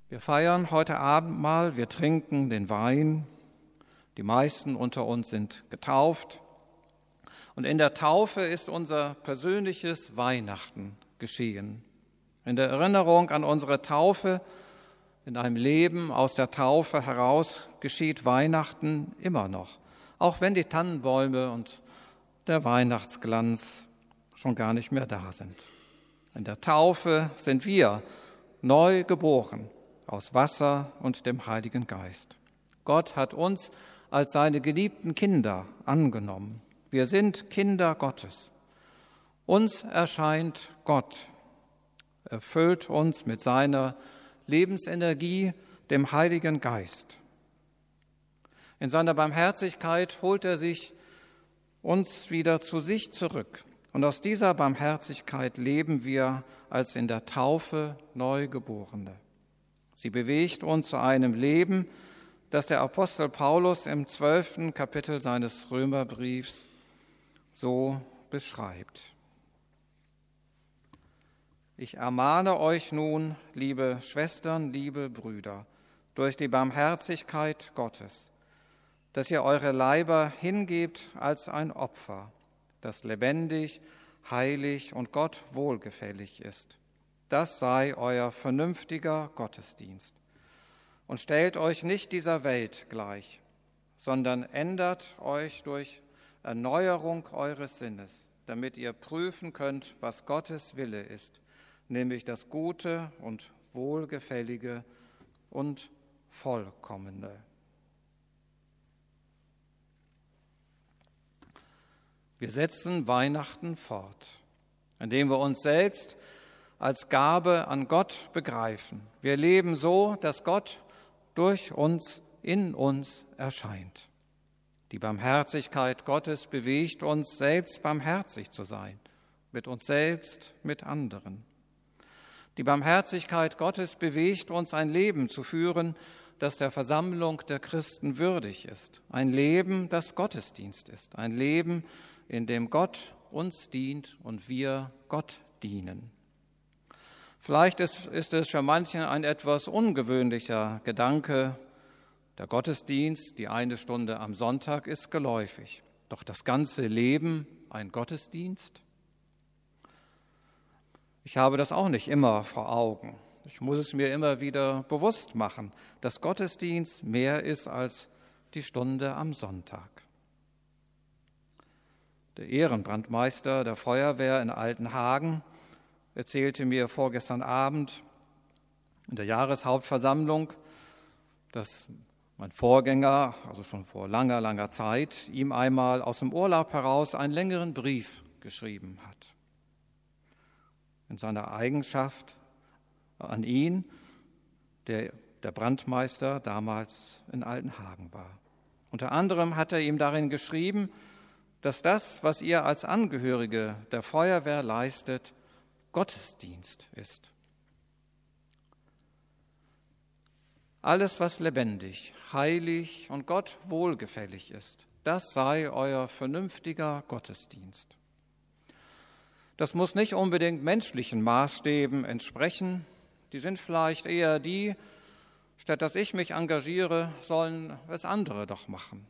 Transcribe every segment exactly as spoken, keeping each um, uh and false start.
Wir feiern heute Abendmahl, wir trinken den Wein. Die meisten unter uns sind getauft. Und in der Taufe ist unser persönliches Weihnachten geschehen. In der Erinnerung an unsere Taufe, in einem Leben aus der Taufe heraus, geschieht Weihnachten immer noch. Auch wenn die Tannenbäume und der Weihnachtsglanz schon gar nicht mehr da sind. In der Taufe sind wir neu geboren aus Wasser und dem Heiligen Geist. Gott hat uns als seine geliebten Kinder angenommen. Wir sind Kinder Gottes. Uns erscheint Gott, erfüllt uns mit seiner Lebensenergie, dem Heiligen Geist. In seiner Barmherzigkeit holt er sich uns wieder zu sich zurück. Und aus dieser Barmherzigkeit leben wir als in der Taufe Neugeborene. Sie bewegt uns zu einem Leben, das der Apostel Paulus im zwölften Kapitel seines Römerbriefs so beschreibt. Ich ermahne euch nun, liebe Schwestern, liebe Brüder, durch die Barmherzigkeit Gottes, dass ihr eure Leiber hingebt als ein Opfer, das lebendig, heilig und Gott wohlgefällig ist. Das sei euer vernünftiger Gottesdienst. Und stellt euch nicht dieser Welt gleich, sondern ändert euch durch Erneuerung eures Sinnes, damit ihr prüfen könnt, was Gottes Wille ist, nämlich das Gute und Wohlgefällige und Vollkommene. Wir setzen Weihnachten fort, indem wir uns selbst als Gabe an Gott begreifen. Wir leben so, dass Gott durch uns, in uns erscheint. Die Barmherzigkeit Gottes bewegt uns, selbst barmherzig zu sein, mit uns selbst, mit anderen. Die Barmherzigkeit Gottes bewegt uns, ein Leben zu führen, das der Versammlung der Christen würdig ist. Ein Leben, das Gottesdienst ist. Ein Leben, in dem Gott uns dient und wir Gott dienen. Vielleicht ist, ist es für manchen ein etwas ungewöhnlicher Gedanke. Der Gottesdienst, die eine Stunde am Sonntag, ist geläufig. Doch das ganze Leben ein Gottesdienst? Ich habe das auch nicht immer vor Augen. Ich muss es mir immer wieder bewusst machen, dass Gottesdienst mehr ist als die Stunde am Sonntag. Der Ehrenbrandmeister der Feuerwehr in Altenhagen erzählte mir vorgestern Abend in der Jahreshauptversammlung, dass mein Vorgänger, also schon vor langer, langer Zeit, ihm einmal aus dem Urlaub heraus einen längeren Brief geschrieben hat. In seiner Eigenschaft an ihn, der der Brandmeister damals in Altenhagen war. Unter anderem hat er ihm darin geschrieben, dass das, was ihr als Angehörige der Feuerwehr leistet, Gottesdienst ist. Alles, was lebendig, heilig und Gott wohlgefällig ist, das sei euer vernünftiger Gottesdienst. Das muss nicht unbedingt menschlichen Maßstäben entsprechen. Die sind vielleicht eher die, statt dass ich mich engagiere, sollen es andere doch machen.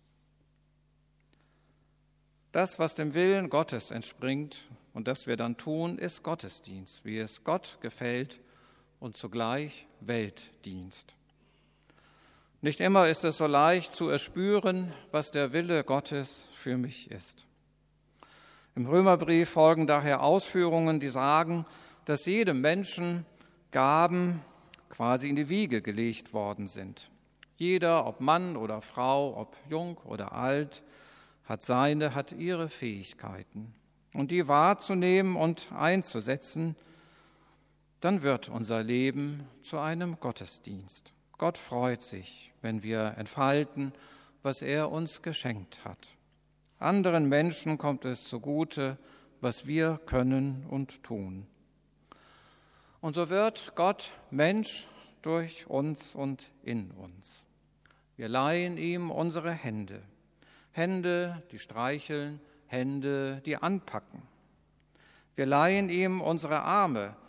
Das, was dem Willen Gottes entspringt und das wir dann tun, ist Gottesdienst, wie es Gott gefällt und zugleich Weltdienst. Nicht immer ist es so leicht zu erspüren, was der Wille Gottes für mich ist. Im Römerbrief folgen daher Ausführungen, die sagen, dass jedem Menschen Gaben quasi in die Wiege gelegt worden sind. Jeder, ob Mann oder Frau, ob jung oder alt, hat seine, hat ihre Fähigkeiten. Und die wahrzunehmen und einzusetzen, dann wird unser Leben zu einem Gottesdienst. Gott freut sich, wenn wir entfalten, was er uns geschenkt hat. Anderen Menschen kommt es zugute, was wir können und tun. Und so wird Gott Mensch durch uns und in uns. Wir leihen ihm unsere Hände. Hände, die streicheln, Hände, die anpacken. Wir leihen ihm unsere Arme,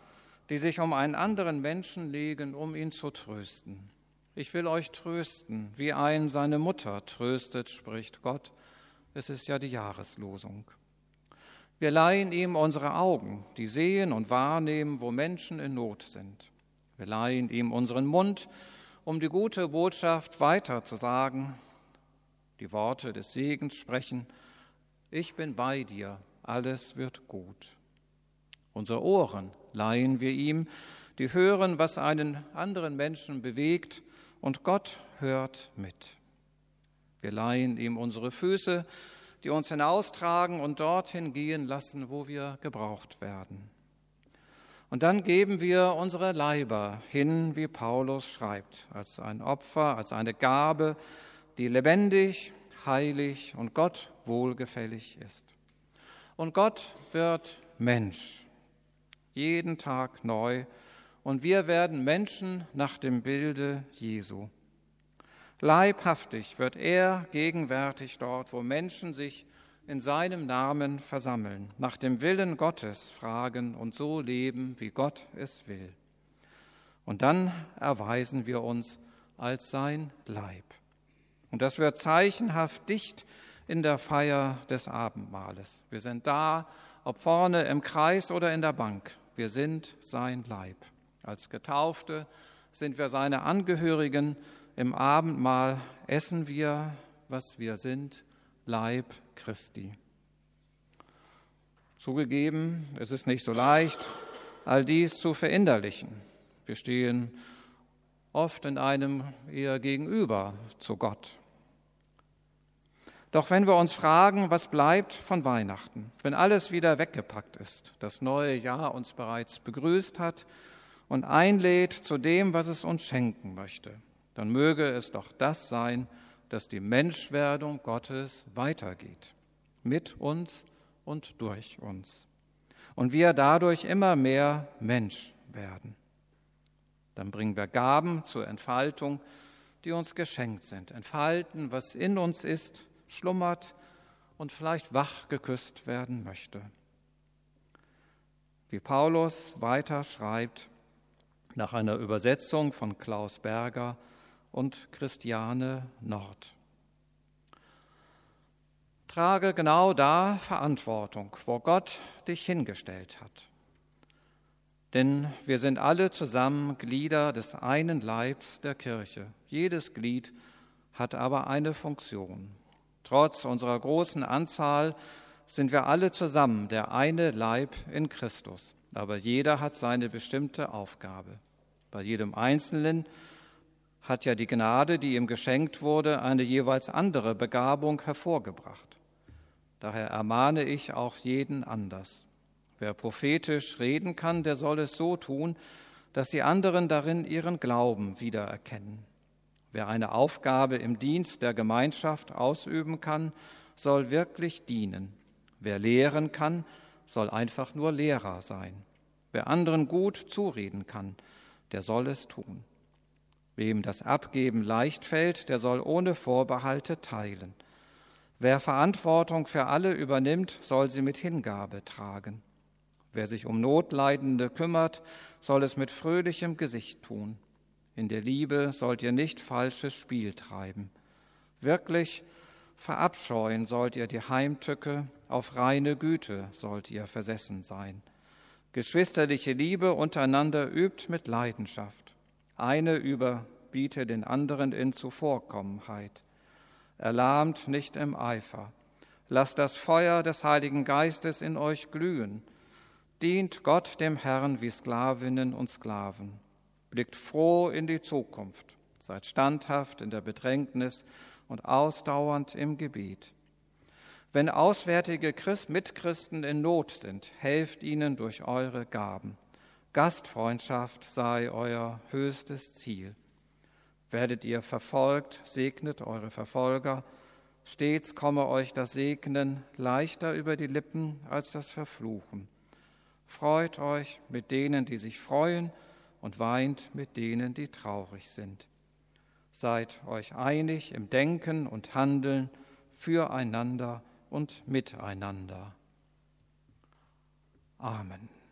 die sich um einen anderen Menschen legen, um ihn zu trösten. Ich will euch trösten, wie ein seine Mutter tröstet, spricht Gott. Es ist ja die Jahreslosung. Wir leihen ihm unsere Augen, die sehen und wahrnehmen, wo Menschen in Not sind. Wir leihen ihm unseren Mund, um die gute Botschaft weiterzusagen, die Worte des Segens sprechen. Ich bin bei dir, alles wird gut. Unsere Ohren leihen wir ihm, die hören, was einen anderen Menschen bewegt, und Gott hört mit. Wir leihen ihm unsere Füße, die uns hinaustragen und dorthin gehen lassen, wo wir gebraucht werden. Und dann geben wir unsere Leiber hin, wie Paulus schreibt, als ein Opfer, als eine Gabe, die lebendig, heilig und Gott wohlgefällig ist. Und Gott wird Mensch, jeden Tag neu, und wir werden Menschen nach dem Bilde Jesu. Leibhaftig wird er gegenwärtig dort, wo Menschen sich in seinem Namen versammeln, nach dem Willen Gottes fragen und so leben, wie Gott es will. Und dann erweisen wir uns als sein Leib. Und das wird zeichenhaft dicht in der Feier des Abendmahles. Wir sind da, ob vorne im Kreis oder in der Bank. Wir sind sein Leib. Als Getaufte sind wir seine Angehörigen. Im Abendmahl essen wir, was wir sind, Leib Christi. Zugegeben, es ist nicht so leicht, all dies zu verinnerlichen. Wir stehen oft in einem eher Gegenüber zu Gott. Doch wenn wir uns fragen, was bleibt von Weihnachten, wenn alles wieder weggepackt ist, das neue Jahr uns bereits begrüßt hat und einlädt zu dem, was es uns schenken möchte, dann möge es doch das sein, dass die Menschwerdung Gottes weitergeht, mit uns und durch uns. Und wir dadurch immer mehr Mensch werden. Dann bringen wir Gaben zur Entfaltung, die uns geschenkt sind. Entfalten, was in uns ist, schlummert und vielleicht wach geküsst werden möchte. Wie Paulus weiter schreibt, nach einer Übersetzung von Klaus Berger und Christiane Nord. Trage genau da Verantwortung, wo Gott dich hingestellt hat. Denn wir sind alle zusammen Glieder des einen Leibs der Kirche. Jedes Glied hat aber eine Funktion. Trotz unserer großen Anzahl sind wir alle zusammen der eine Leib in Christus. Aber jeder hat seine bestimmte Aufgabe. Bei jedem Einzelnen hat ja die Gnade, die ihm geschenkt wurde, eine jeweils andere Begabung hervorgebracht. Daher ermahne ich auch jeden anders. Wer prophetisch reden kann, der soll es so tun, dass die anderen darin ihren Glauben wiedererkennen. Wer eine Aufgabe im Dienst der Gemeinschaft ausüben kann, soll wirklich dienen. Wer lehren kann, soll einfach nur Lehrer sein. Wer anderen gut zureden kann, der soll es tun. Wem das Abgeben leicht fällt, der soll ohne Vorbehalte teilen. Wer Verantwortung für alle übernimmt, soll sie mit Hingabe tragen. Wer sich um Notleidende kümmert, soll es mit fröhlichem Gesicht tun. In der Liebe sollt ihr nicht falsches Spiel treiben. Wirklich verabscheuen sollt ihr die Heimtücke, auf reine Güte sollt ihr versessen sein. Geschwisterliche Liebe untereinander übt mit Leidenschaft. Eine überbiete den anderen in Zuvorkommenheit. Erlahmt nicht im Eifer. Lasst das Feuer des Heiligen Geistes in euch glühen. Dient Gott dem Herrn wie Sklavinnen und Sklaven. Blickt froh in die Zukunft. Seid standhaft in der Bedrängnis und ausdauernd im Gebet. Wenn auswärtige Christ- Mitchristen in Not sind, helft ihnen durch eure Gaben. Gastfreundschaft sei euer höchstes Ziel. Werdet ihr verfolgt, segnet eure Verfolger. Stets komme euch das Segnen leichter über die Lippen als das Verfluchen. Freut euch mit denen, die sich freuen, und weint mit denen, die traurig sind. Seid euch einig im Denken und Handeln, füreinander und miteinander. Amen.